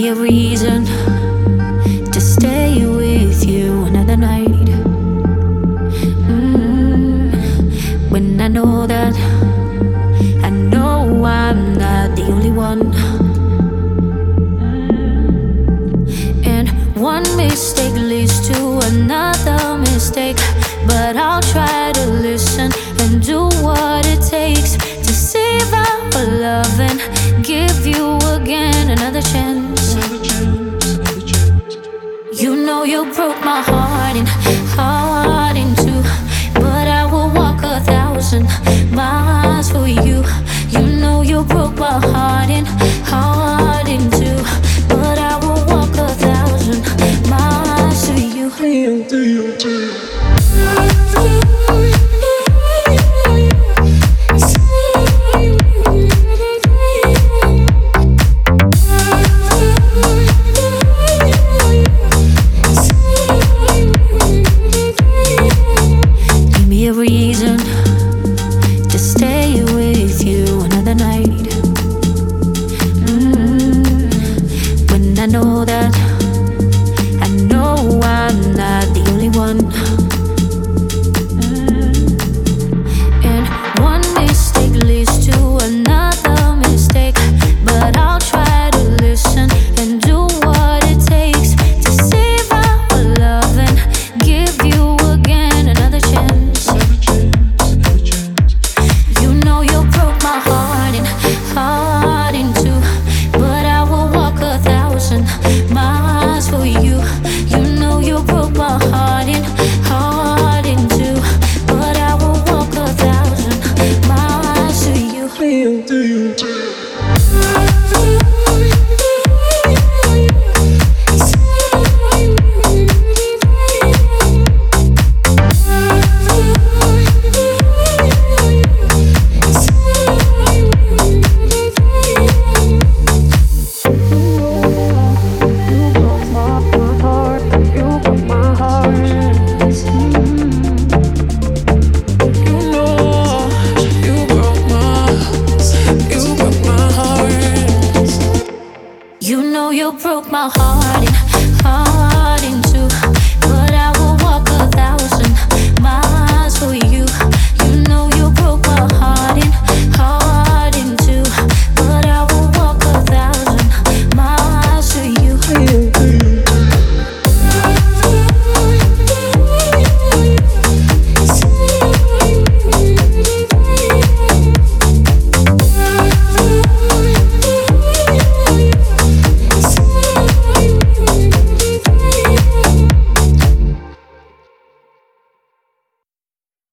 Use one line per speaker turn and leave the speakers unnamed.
a reason to stay with you another night. When I know that I know I'm not the only one. And one mistake leads to another mistake, but I'll try to listen and do what it takes to save our love and give you again another chance. You know you broke my heart in two, but I will walk 1,000 miles for you. You know you broke my heart in two, but I will walk 1,000 miles to you. Give me a reason to stay with you another night. When I know that I know I'm not the only one. And one mistake leads to another mistake, but I'll try to listen and do what it takes to save our love and give you again another chance. You know you broke my heart in two, but I will walk 1,000 miles for you. You know you broke my heart in two, but I will walk 1,000 miles to you. You know you broke my heart in two.